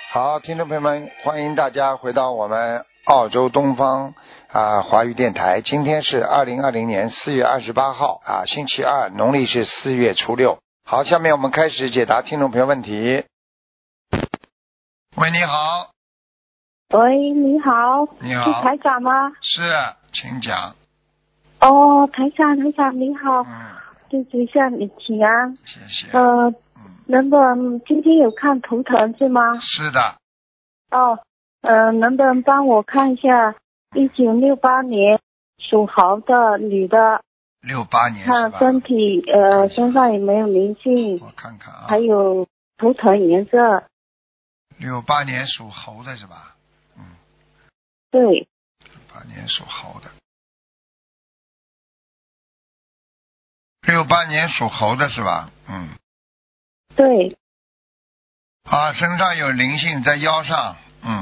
好，听众朋友们，欢迎大家回到我们澳洲东方华语电台。今天是2020年4月28号星期二，农历是4月初6。好，下面我们开始解答听众朋友问题。喂，你好。 喂，你好。 你好。 是台长吗？ 是，请讲。 哦，台长你好。对不起，向你请安。 谢谢。 能不能今天有看图腾是吗？ 是的。 能不能帮我看一下1968年属猴的女的 ？68年是吧？ 看身体身上有没有灵性？ 我看看啊。 还有图腾颜色。 68年属猴的是吧？ 对。 68年属猴的。68年属猴的是吧？ 对。 身上有灵性在腰上。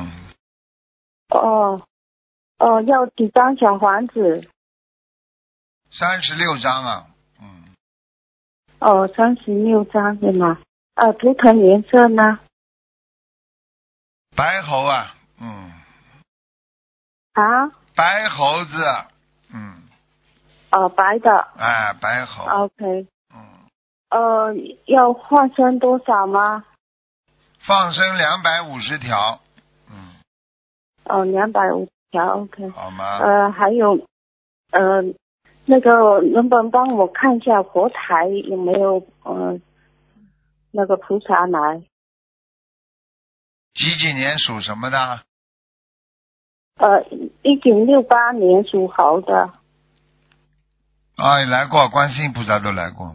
要几张小房子 ？36张啊。 36张是吗？图腾颜色呢？ 白猴啊。白猴子。 白的。 白猴。 OK。要放生多少吗？ 放生250条。 250条 OK。 好吗？ 还有那个能不能帮我看一下佛台有没有那个菩萨来？ 几年属什么的 ？1968年属猴的。 来过，观世音菩萨都来过。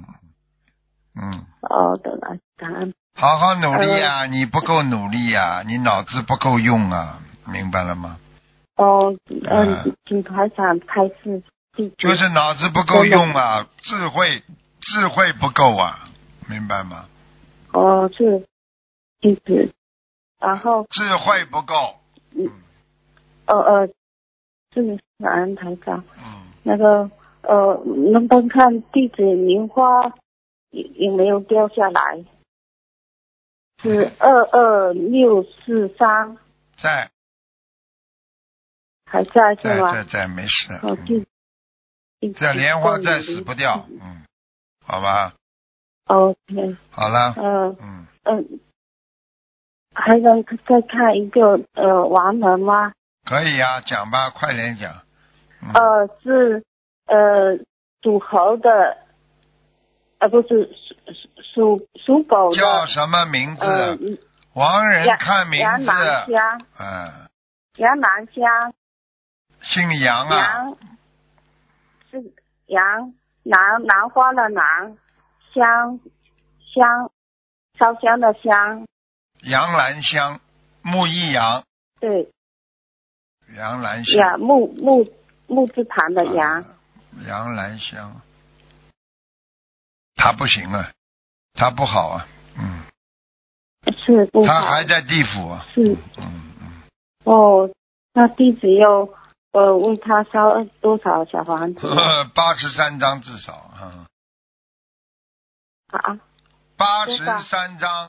都来，感恩。 好好努力啊！你不够努力啊，你脑子不够用啊，明白了吗？ 请台长开示。 就是脑子不够用啊，智慧不够啊，明白吗？ 是，弟子。然后智慧不够。 是感恩台长。那个能不能看弟子莲花有没有掉下来？是22643。 在。 还在是吗？ 在，没事。 这莲花在死不掉。好吧。 OK。 好了。 还能再看一个亡人吗？ 可以啊，讲吧，快点讲。 是属猴的，不是属狗的。 叫什么名字？亡人看名字。 杨南香。杨南香。 姓杨啊。 杨是杨，兰花的兰，香烧香的香。 杨兰香，木易杨。 对。 杨兰香。 木字旁的杨。 杨兰香。他不行啊，他不好啊。 是不好。 他还在地府啊。 是。那弟子要为他烧多少小房子 ？83张至少。83张。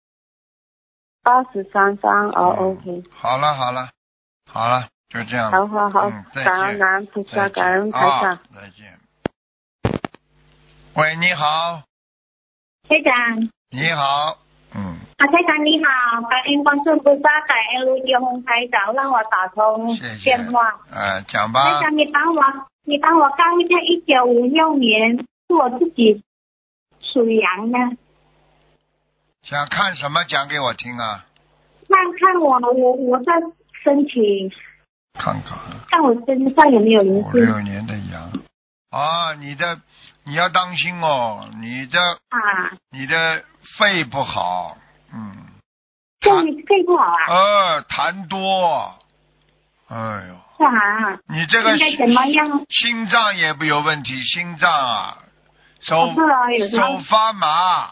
83张。OK。 好了，就这样。 好。感恩南菩萨，感恩台长。 再见。喂，你好。 台长。 你好。 台长你好，感恩观世菩萨，感恩卢杰宏台长让我打通电话。 讲吧。 台长，你帮我看一下1956年是我自己属羊的。 想看什么讲给我听啊？ 看我的身体。 看我身上有没有灵性 ？56年的羊。你要当心哦，你的肺不好。 肺不好啊？ 痰多。哎呦。你这个应该怎么样？ 心脏也有问题，心脏啊，手发麻。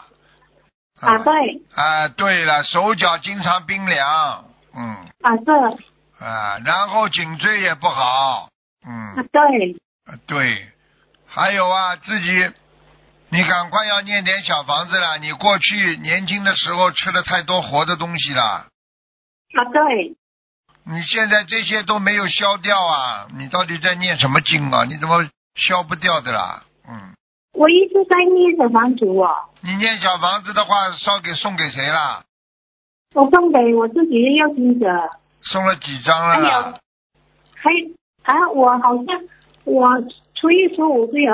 对。 对了，手脚经常冰凉。 对。 然后颈椎也不好。 对。 对。还有自己，你赶快要念点小房子了。你过去年轻的时候吃了太多活的东西了。 啊，对。 你现在这些都没有消掉啊！你到底在念什么经啊？你怎么消不掉的啦？ 我一直在念小房子哦。 你念小房子的话，送给谁啦？ 我送给我自己要听者。 送了几张了啦？ 我好像我初一初五是有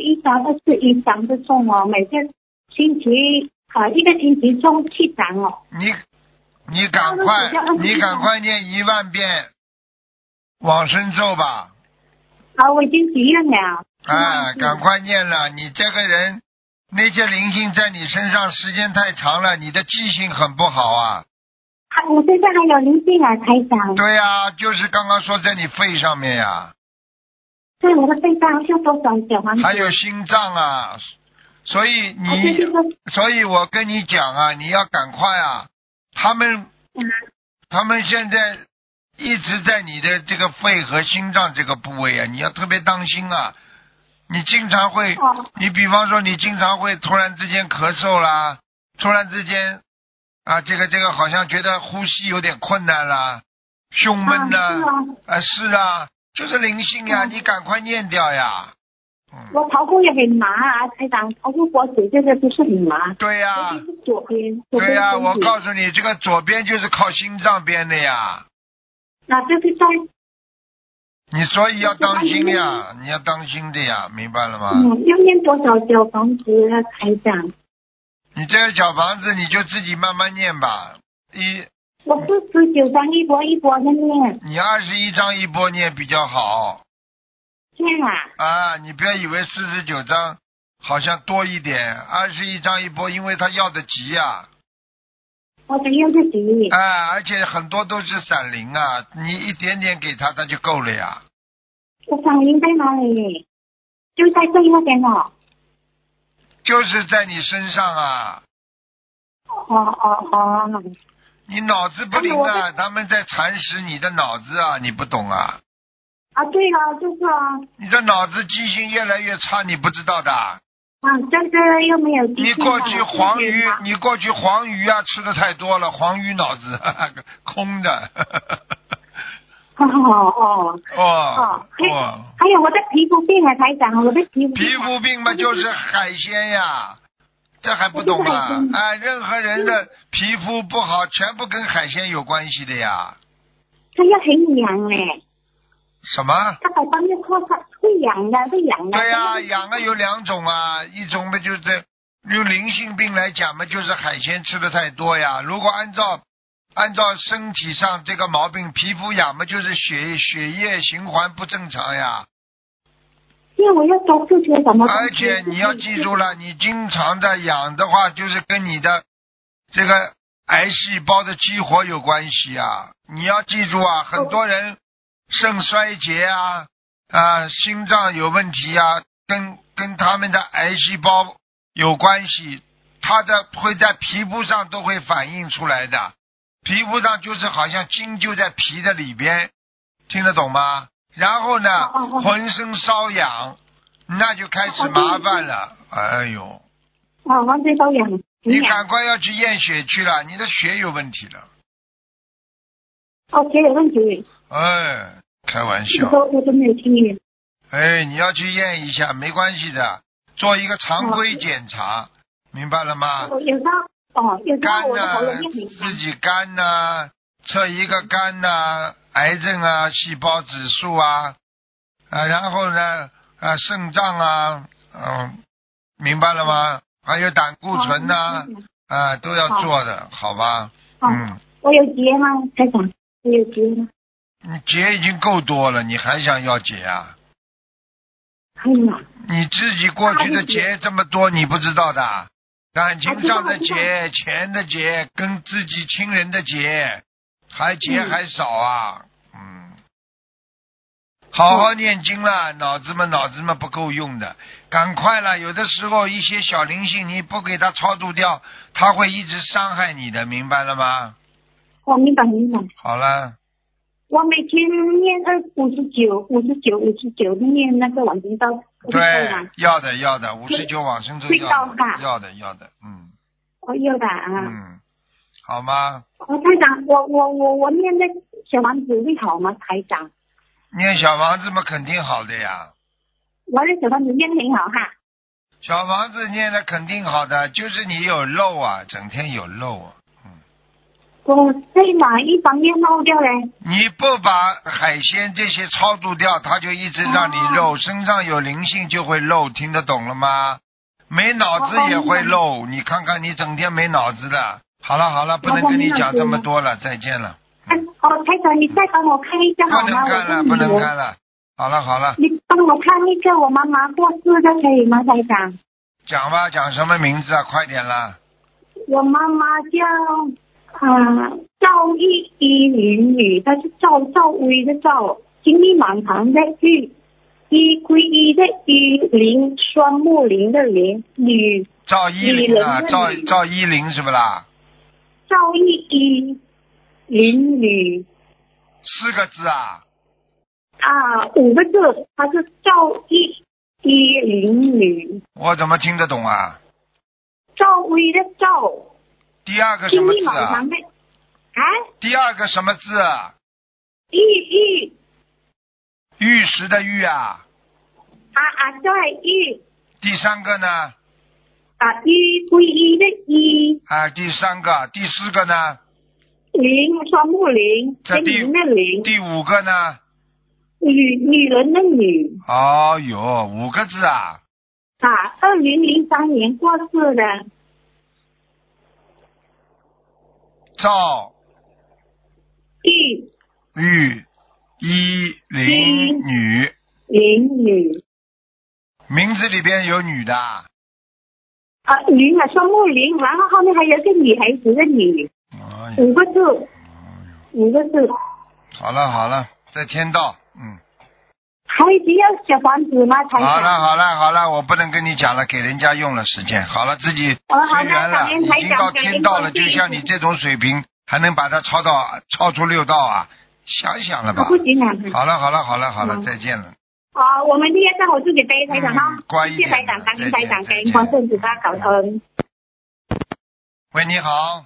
21张的送哦，每个星期一个星期送7张哦。 你赶快念1万遍往生咒吧。 我已经许愿了。 赶快念了！你这个人，那些灵性在你身上时间太长了，你的记性很不好啊。 我身上还有灵性啊，台长。 对呀，就是刚刚说在你肺上面呀。 对，我的肺上就多少小房子。还有心脏啊，所以我跟你讲啊，你要赶快啊！他们现在一直在你的这个肺和心脏这个部位啊，你要特别当心啊！你经常会，你比方说你经常会突然之间咳嗽啦，突然之间这个好像觉得呼吸有点困难啦，胸闷呐，是啊，就是灵性呀，你赶快念掉呀。 我头部也很麻啊，台长，头部脖子这个不是很麻。 对呀。 尤其是左边。 对呀，我告诉你，这个左边就是靠心脏边的呀。 就是在。 你所以要当心呀，你要当心的呀，明白了吗？ 要念多少小房子啊，台长？ 你这个小房子你就自己慢慢念吧。 我是19张一波一波的念。 你21张一波念比较好。 这样啊？ 你不要以为49张好像多一点，21张一波，因为他要的急呀。 我的要的急。 而且很多都是闪灵啊，你一点点给他就够了呀。 我闪灵在哪里？就在这那边哦。 就是在你身上啊。你脑子不灵啊，他们在蚕食你的脑子啊，你不懂啊。 对啊，就是啊。 你的脑子记性越来越差，你不知道的。 这个又没有记性。 你过去黄鱼啊吃的太多了，黄鱼脑子空的。 还有我的皮肤病啊，台长，我的皮肤病嘛就是海鲜呀，这还不懂吗？任何人的皮肤不好，全部跟海鲜有关系的呀。 它要很痒哎。 什么？ 它把方面说它会痒的。 对呀，痒有2种啊，一种嘛就是用灵性病来讲嘛，就是海鲜吃的太多呀。如果按照身体上这个毛病，皮肤痒嘛就是血液循环不正常呀。 因为我要多吃些什么？ 而且你要记住了，你经常的痒的话，就是跟你的这个癌细胞的激活有关系啊。你要记住啊，很多人肾衰竭心脏有问题啊，跟他们的癌细胞有关系，它会在皮肤上都会反映出来的。皮肤上就是好像筋就在皮的里边，听得懂吗？然后呢，浑身瘙痒，那就开始麻烦了。哎呦！ 浑身瘙痒。 你赶快要去验血去了，你的血有问题了。 血有问题。 开玩笑。 我都没有听见。 你要去验一下，没关系的，做一个常规检查，明白了吗？ 肝自己肝测一个肝癌症细胞指数然后呢肾脏明白了吗？还有胆固醇都要做的，好吧？ 我有结吗？台长，我有结吗？ 你结已经够多了，你还想要结啊？你自己过去的结这么多，你不知道的？感情上的结，钱的结，跟自己亲人的结，还少好好念经了，脑子们不够用的，赶快了。有的时候一些小灵性你不给他超度掉，他会一直伤害你的，明白了吗？ 我明白。 好了。 我每天念59念那个往生咒。 对，要的59往生咒要的。 要的。 好吗？ 台长，我念的小房子会好吗？台长， 念小房子嘛，肯定好的呀。 我的小房子念得很好哈。 小房子念的肯定好的，就是你有漏啊，整天有漏啊。 我在哪一方面漏掉嘞？ 你不把海鲜这些超度掉，它就一直让你漏，身上有灵性就会漏，听得懂了吗？没脑子也会漏，你看看你整天没脑子的。好了，不能跟你讲这么多了，再见了。 台长，你再帮我看一下好吗？ 不能看了。好了。 你帮我看一个我妈妈过世的可以吗，台长？ 讲吧，讲什么名字啊？快点啦！ 我妈妈叫赵一林女，她是赵薇的赵，金玉满堂的玉，一归一的一，林双木林的林，女。 赵一林啊，赵一林是不啦？ 赵一林女。 4个字啊 ？5个字，她是赵一林女。 我怎么听得懂啊？ 赵薇的赵。 第二个什么字啊？第二个什么字啊？玉石的玉啊。 对，玉。 第3个呢？ 一归一的一。 第3个，第4个呢？ 林，双木林，林的林。 第5个呢？ 女人的女。 哦哟，5个字啊。 2003年过世的。 赵玉一林女。 林女。 名字里边有女的。 林双木林，然后后面还有一个女孩子的女。5个字。5个字。 好了，在天道。 还需要小房子吗？台长？ 好了，我不能跟你讲了，给人家用了时间。好了，自己随缘了，已经到天道了。就像你这种水平，还能把它超出6道啊？想想了吧。 不行啊。 好了，再见了。 我们第一张我自己背，台长哈。 乖一点。 谢谢台长，感恩台长，感恩观世音菩萨，感恩。 喂，你好。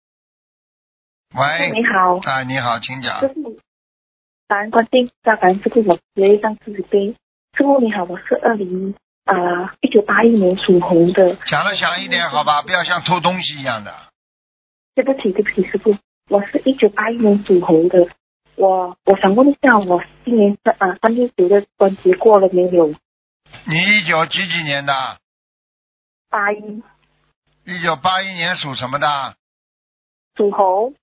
喂。 你好。 你好，请讲。 感恩观世音菩萨，感恩师父，我学一张自己背。师父你好，我是1981年属猴的。 讲了响一点好吧，不要像偷东西一样的。 对不起师父，我是1981年属猴的。我想问一下，我今年369的关节过了没有？ 你19几年的 ？81。 1981年属什么的？ 属猴。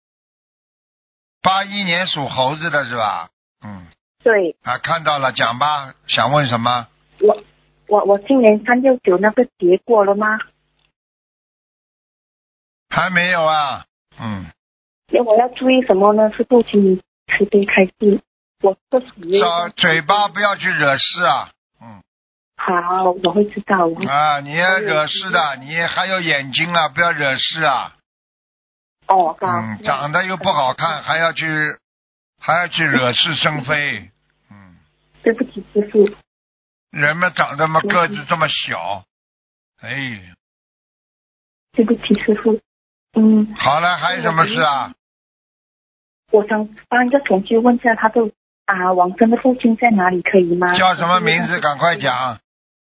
81年属猴子的是吧？ 对。 看到了，讲吧，想问什么？ 我今年369那个节过了吗？ 还没有啊。 那我要注意什么呢？师父，请你慈悲开示。我这嘴巴不要去惹事啊。 好，我会知道。 你要惹事的，你还有眼睛啊，不要惹事啊。长得又不好看，还要去惹是生非。 对不起师父。 人们长得个子这么小， 对不起师父。 好了，还有什么事啊？ 我想帮一个同学问一下，他的往生的父亲在哪里，可以吗？ 叫什么名字？赶快讲。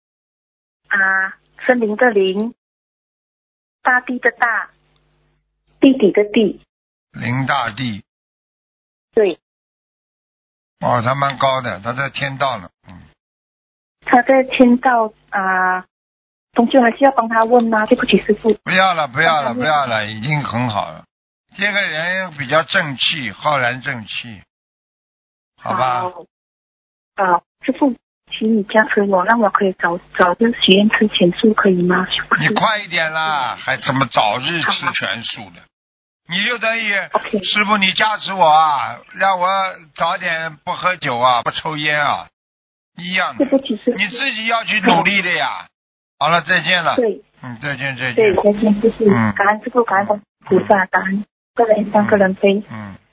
森林的林，大地的大，弟弟的弟。 林大地。 对。 他蛮高的，他在天道呢。 他在天道同学还需要帮他问吗？对不起师父。 不要了，已经很好了。这个人比较正气，浩然正气，好吧？ 师父，请你加持我，让我可以早日许愿吃全素，可以吗？ 你快一点啦，还怎么早日吃全素的？你就等于师父，你加持我啊，让我早点不喝酒啊，不抽烟啊，一样的。 对不起师父， 你自己要去努力的呀。好了，再见了。 对。 再见。 对，再见，师父。感恩师父，感恩菩萨，感恩个人上个人飞。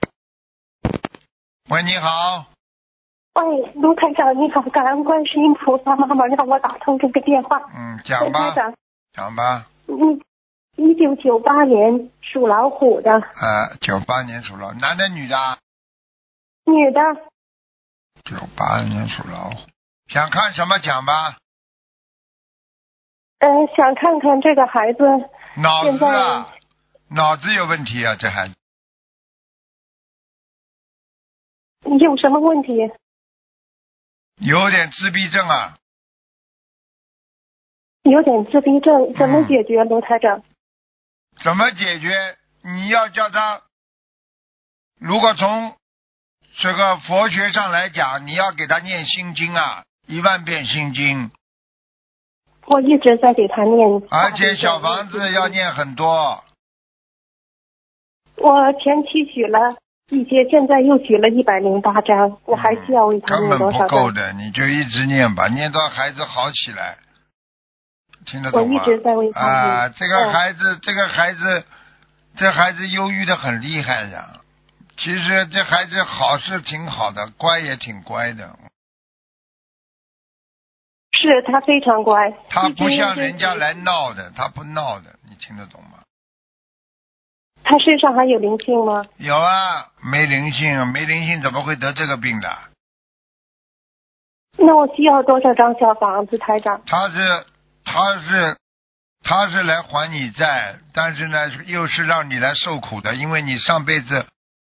喂，你好。 喂，卢台长你好，感恩观世音菩萨妈妈让我打通这个电话。 讲吧。讲吧。 1998年属老虎的。 98年属老，男的女的？ 女的。 98年属老虎，想看什么讲吧？ 想看看这个孩子。 脑子有问题啊，这孩子。 有什么问题？ 有点自闭症啊。 有点自闭症，怎么解决，卢台长？ 怎么解决？你要叫他，如果从这个佛学上来讲，你要给他念心经啊，10000遍心经。 我一直在给他念。 而且小房子要念很多。 我前期许了一些，现在又许了108张，我还需要为他念多少张？ 根本不够的，你就一直念吧，念到孩子好起来。听得懂吗？ 我一直在为他念。 这孩子忧郁的很厉害呀。其实这孩子好是挺好的，乖也挺乖的。 是他非常乖。 他不像人家来闹的，他不闹的，你听得懂吗？ 他身上还有灵性吗？ 有啊，没灵性怎么会得这个病的？ 那我需要多少张小房子，台长？ 他是来还你债，但是呢，又是让你来受苦的，因为你上辈子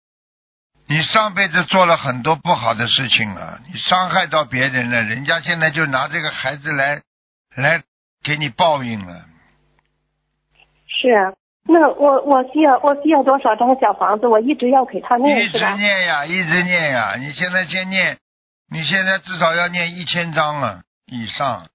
做了很多不好的事情了，你伤害到别人了，人家现在就拿这个孩子来给你报应了。 是啊，那我需要多少张小房子？我一直要给他念， 一直念呀，你现在先念，你现在至少要念1000张了以上。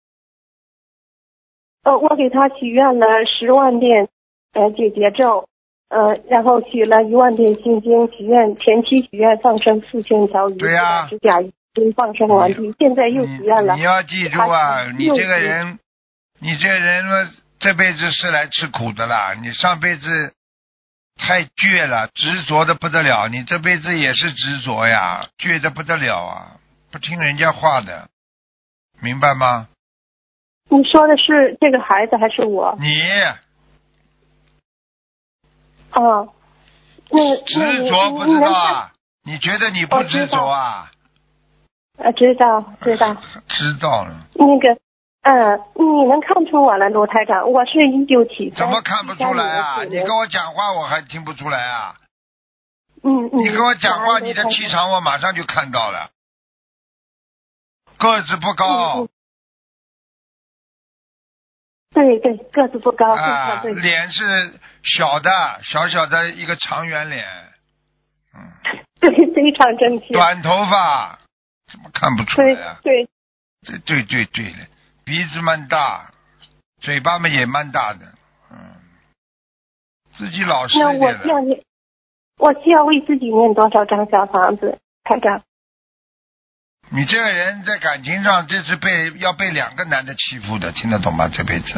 我给他许愿了10万遍解结咒，然后许了1万遍心经，前期许愿放生4000条鱼， 对呀， 指甲鱼放生完毕，现在又许愿了。 你要记住啊，你这个人这辈子是来吃苦的啦，你上辈子太倔了，执着的不得了，你这辈子也是执着呀，倔的不得了啊，不听人家话的，明白吗？ 你说的是这个孩子还是我？ 你。 哦。 执着不知道啊？你觉得你不执着啊？ 知道。 知道了。 那个，你能看出我了，罗台长？我是1973。 怎么看不出来啊？你跟我讲话我还听不出来啊？ 你跟我讲话，你的气场我马上就看到了。个子不高。 对，个子不高。对。 脸是小的一个长圆脸。 对，非常正确。 短头发，怎么看不出来啊？ 对。 对了，鼻子蛮大，嘴巴嘛也蛮大的，自己老实一点的。 那我需要为自己念多少张小房子，台长？ 你这个人在感情上，这是要被2个男的欺负的，听得懂吗？这辈子。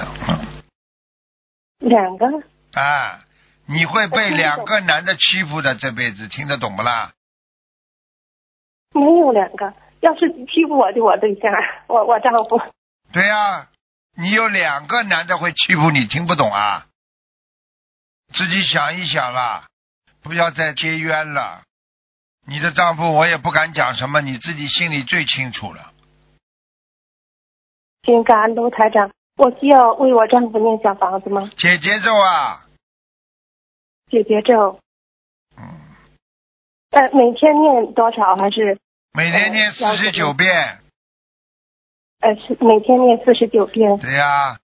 2个？ 你会被2个男的欺负的，这辈子听得懂不啦？ 没有2个，要是欺负我就我对象，我丈夫。 对呀，你有2个男的会欺负你，听不懂啊？自己想一想啦，不要再结冤了。你的丈夫我也不敢讲什么，你自己心里最清楚了。 请感恩卢台长，我需要为我丈夫念小房子吗？ 解结咒啊。 解结咒。每天念多少还是？ 每天念49遍。 是每天念49遍。 对呀。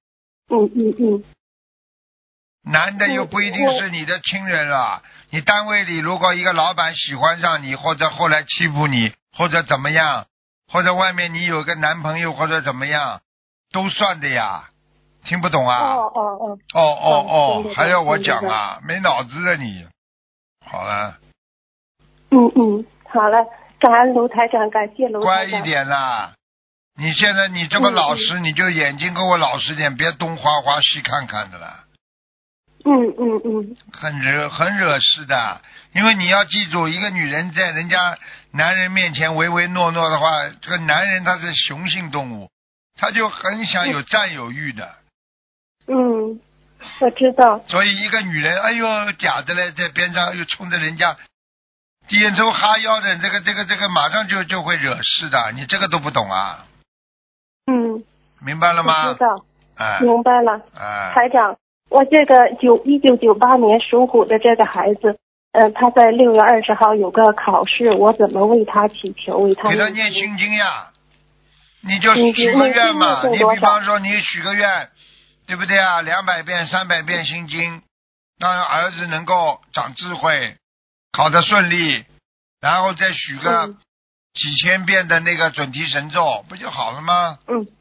男的又不一定是你的亲人了，你单位里如果一个老板喜欢上你，或者后来欺负你，或者怎么样，或者外面你有个男朋友或者怎么样，都算的呀。听不懂啊？还要我讲啊？没脑子啊你。好了。 好了，感恩卢台长，感谢卢台长。 乖一点啦！你现在你这么老实，你就眼睛跟我老实点，别东花花西看看的啦。很惹事的，因为你要记住，一个女人在人家男人面前唯唯诺诺的话，这个男人他是雄性动物，他就很想有占有欲的。 我知道。 所以一个女人，哎呦，假的嘞，在边上又冲着人家点头哈腰的，这个马上就会惹事的，你这个都不懂啊？ 嗯， 明白了吗？ 我知道。 哎， 明白了。 哎， 台长，我这个1998年属虎的这个孩子，他在6月20号有个考试，我怎么为他祈求？为他给他念心经呀，你就许个愿嘛，你比方说你许个愿，对不对啊？200遍、300遍心经，让儿子能够长智慧，考得顺利，然后再许个几千遍的那个准提神咒，不就好了吗？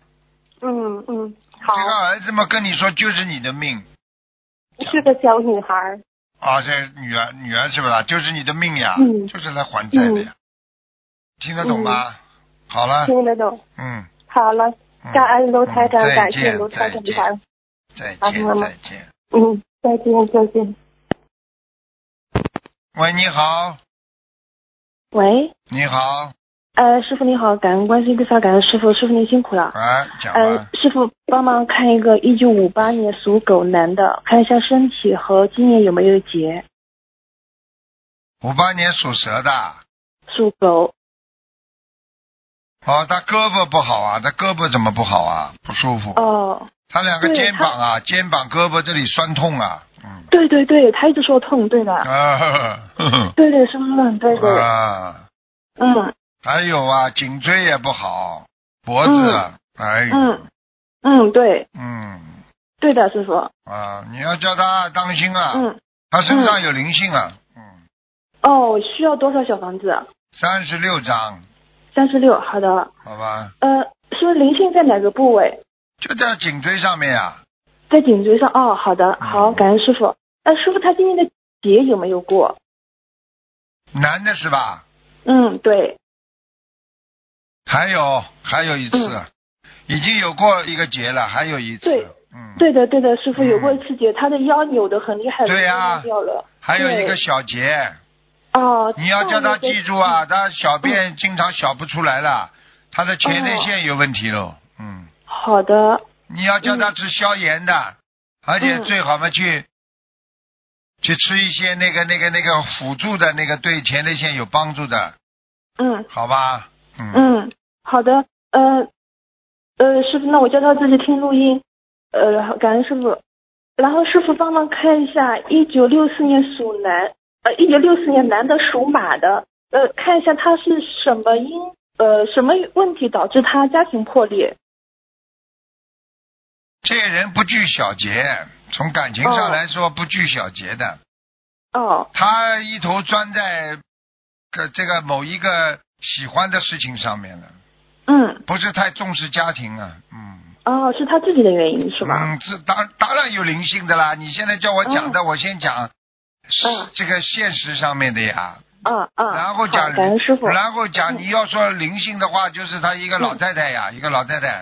好。 这个儿子嘛，跟你说就是你的命。 是个小女孩。 啊，这女儿是不是？就是你的命呀，就是来还债的呀。听得懂吗？好了。 听得懂。好了，感恩卢台长，感谢卢台长的。 再见。 再见。 喂，你好。 喂。 你好。 师傅你好，感恩观世音菩萨，感恩师傅，师傅您辛苦了。 讲吧。 师傅帮忙看一个1958年属狗男的，看一下身体和今年有没有结。 58年属蛇的。 属狗。 哦，他胳膊不好啊，他胳膊怎么不好啊？不舒服。他两个肩膀啊，肩膀胳膊这里酸痛啊。 对，他一直说痛，对的。对，师傅，对。 还有啊，颈椎也不好，脖子， 对。对的，师傅。 你要叫他当心啊。他身上有灵性啊。 需要多少小房子 ？36张。 36，好的。 好吧。 说灵性在哪个部位？ 就在颈椎上面啊。 在颈椎上。好的，好，感恩师傅。师傅他今年的节有没有过？ 男的是吧？ 对。 还有一次，已经有过一个节了，还有一次。 对的，师傅有过一次节，他的腰扭得很厉害。 对呀。 掉了。 还有一个小节。你要叫他记住啊，他小便经常小不出来了，他的前列腺有问题了。 好的。 你要叫他吃消炎的，而且最好嘛去吃一些那个辅助的那个对前列腺有帮助的。好吧。 好的。师傅，那我叫他自己听录音。感恩师傅。然后师傅帮忙看一下1964年属男，1964年男的属马的，看一下他是什么问题导致他家庭破裂。 这个人不拘小节，从感情上来说不拘小节的。他一头钻在这个某一个喜欢的事情上面了。不是太重视家庭啊。 是他自己的原因是吗？ 是当然有灵性的啦。你现在叫我讲的，我先讲这个现实上面的呀。然后讲，然后讲你要说灵性的话，就是他一个老太太呀，一个老太太。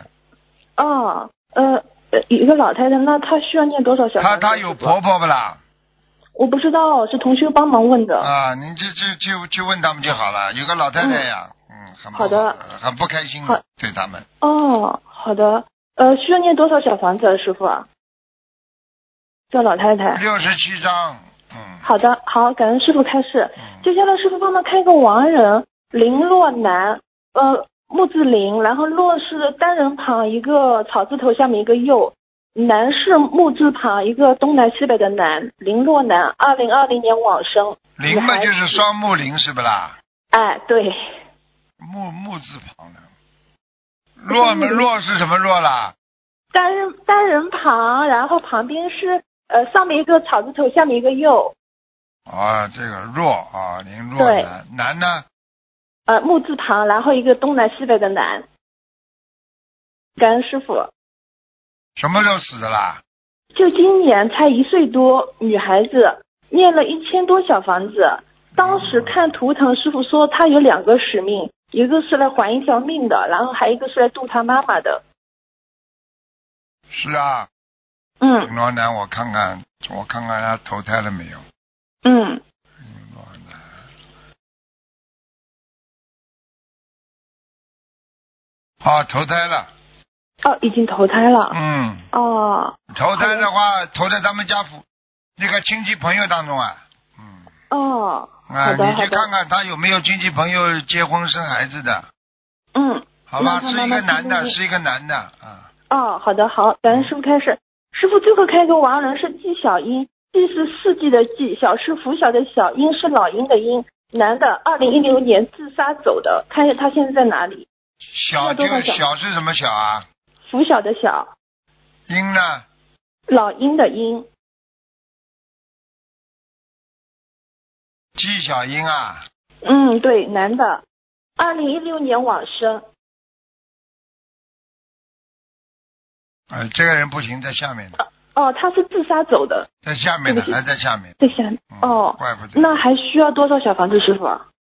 一个老太太，那她需要念多少小房子？ 她有婆婆不啦？ 我不知道，是同学帮忙问的。 你去问他们就好了。有个老太太呀， 好的， 很不开心的对他们。 好的。需要念多少小房子啊，师傅？这老太太。 67张。 好的，好，感恩师傅开示。接下来师傅帮忙看一个亡人，林洛南，木字林，然后洛是单人旁一个草字头下面一个右，南是木字旁一个东南西北的南，林洛南，2020年往生。 林嘛就是双木林是不啦？ 对。 木字旁的。洛是什么洛啦？ 单人旁，然后旁边是上面一个草字头，下面一个右。 这个若啊，林若南呢？ 木字旁，然后一个东南西北的南。感恩师傅。 什么时候死的啦？ 就今年才1岁多，女孩子，念了1000多小房子。当时看图腾，师傅说她有2个使命。一个是来还一条命的，然后还有一个是来度他妈妈的。 是啊。罗南，我看看他投胎了没有。投胎了。 哦，已经投胎了。 嗯， 哦。 投胎的话，投在他们家那个亲戚朋友当中啊。嗯。 哦。 啊， 好的你去看看他有没有亲戚朋友结婚生孩子的。 嗯。 好吧， 是一个男的，是一个男的啊。 哦，好的，好，感恩师傅开始。师傅最后开一个亡人是纪晓英，纪是四季的纪，小是拂晓的小，英是老鹰的鹰，男的，2016年自杀走的，看一下他现在在哪里。 小是什么小啊？ 拂晓的晓。 鹰呢？ 老鹰的鹰。 纪晓英啊。 嗯，对，男的，2016年往生。 这个人不行，在下面的。 哦，他是自杀走的。 在下面的，还在下面。 在下面。哦， 怪不得。 那还需要多少小房子，师傅？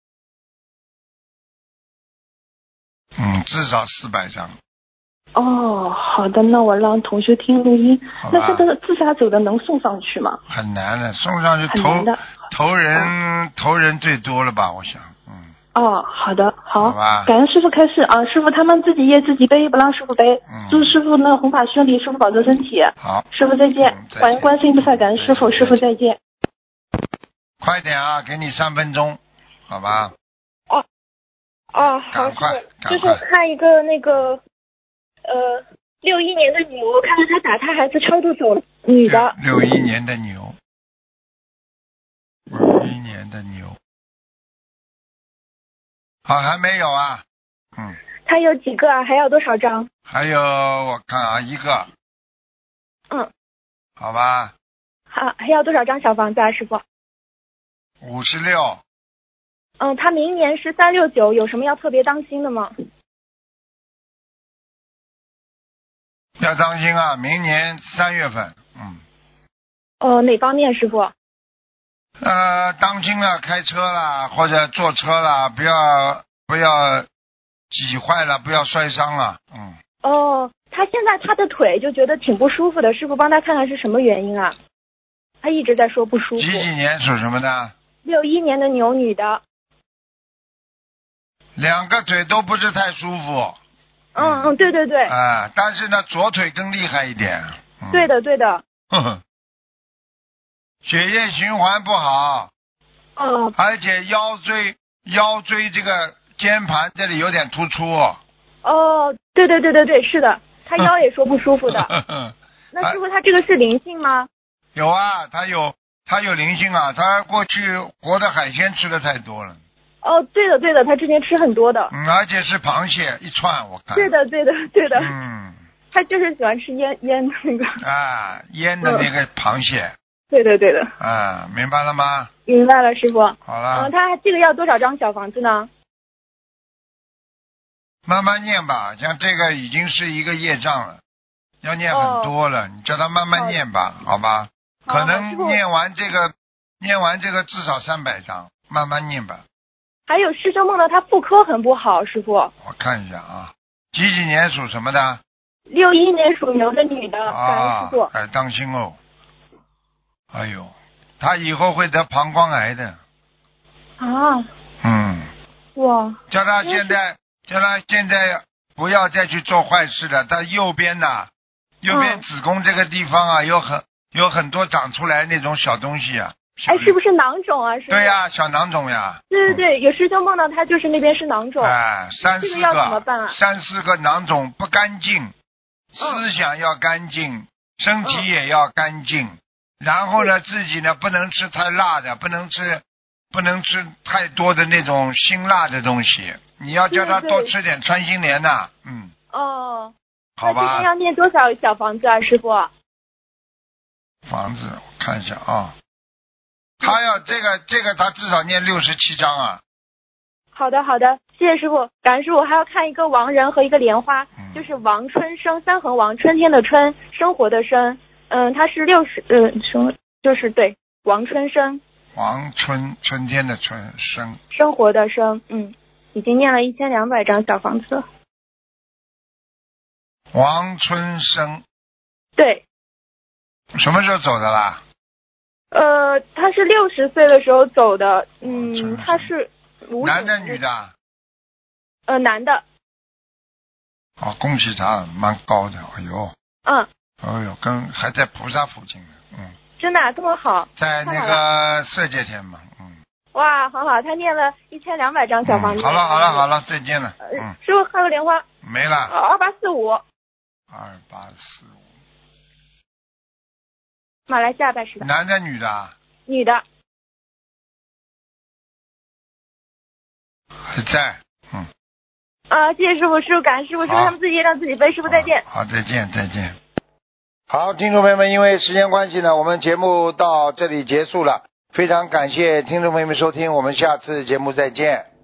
至少400张。 哦，好的，那我让同学听录音。那这个自杀走的能送上去吗？ 很难的，送上去投人最多了吧？我想。 哦，好的，好， 吧， 感恩师傅开示啊！师傅他们自己业自己背，不让师傅背。祝师傅那个弘法顺利，师傅保重身体。 好， 师傅再见。感恩观世音菩萨，感恩师傅，师傅再见。 快点啊，给你3分钟，好吧？ 好， 赶快， 就是看一个那个61年的牛，看看他打胎还是超度走了，女的。 61年的牛。61年的牛。好，还没有啊。 他有几个啊？还要多少张？ 还有我看啊，1个。好吧。 好，还要多少张小房子啊，师傅 ？56。 他明年是369，有什么要特别当心的吗？ 要当心啊，明年3月份。 哪方面，师傅？ 当心了，开车啦，或者坐车啦，不要挤坏了，不要摔伤了。 他现在他的腿就觉得挺不舒服的，师傅帮他看看是什么原因啊？他一直在说不舒服。 几年属什么的 ？61年的牛，女的。 2个腿都不是太舒服。 对对对。 但是呢，左腿更厉害一点。 对的对的。 血液循环不好。而且腰椎这个肩盘这里有点突出。 对对对对对，是的，他腰也说不舒服的。那师傅，他这个是灵性吗？ 有啊，他有灵性啊，他过去活的海鲜吃的太多了。 对的对的，他之前吃很多的。 而且是螃蟹一串，我看。 对的对的对的。他就是喜欢吃腌的那个。 腌的那个螃蟹。 对的对的。 明白了吗？ 明白了，师傅。 好了。 他这个要多少张小房子呢？ 慢慢念吧，像这个已经是一个业障了，要念很多了，你叫他慢慢念吧，好吧？可能念完这个至少300张，慢慢念吧。 还有师兄梦到他妇科很不好，师傅。 我看一下啊，几年属什么的 ？61年属牛的女的，感恩师傅。 当心哦。哎呦，他以后会得膀胱癌的。 哇！ 叫他现在不要再去做坏事了。他右边子宫这个地方啊，有很多长出来那种小东西啊。 是不是囊肿啊？ 对呀，小囊肿呀。 对对对，有师兄梦到他就是那边是囊肿。 3、4个。 这个要怎么办啊 ？3、4个囊肿不干净，思想要干净，身体也要干净。然后呢，自己呢不能吃太辣的，不能吃太多的那种辛辣的东西。你要叫他多吃点穿心莲呐。好吧。 那今天要念多少小房子啊，师傅？ 房子我看一下啊。他要这个他至少念67章啊。 好的好的，谢谢师傅，感恩师傅。还要看一个王人和一个莲花，就是王春生，3横王，春天的春，生活的生。他是就是对，王春生。 春天的春生。 生活的生，已经念了1200张小房子了。 王春生。 对。 什么时候走的啦？ 他是60岁的时候走的，他是男的女的？ 男的。 哦，恭喜他，蛮高的，哎呦，哎呦，还在菩萨附近呢， 真的这么好？ 在那个色界天嘛， 哇，好好，他念了1200张小房子。 好了，再见了。 师傅还有莲花没了。 2845。 2845。 马来西亚拜师的。 男的女的啊？ 女的。 还在。 谢谢师傅，师傅感恩师傅，师傅他们自己让自己背，师傅再见。 好，再见。好，听众朋友们，因为时间关系呢，我们节目到这里结束了。非常感谢听众朋友们收听，我们下次节目再见。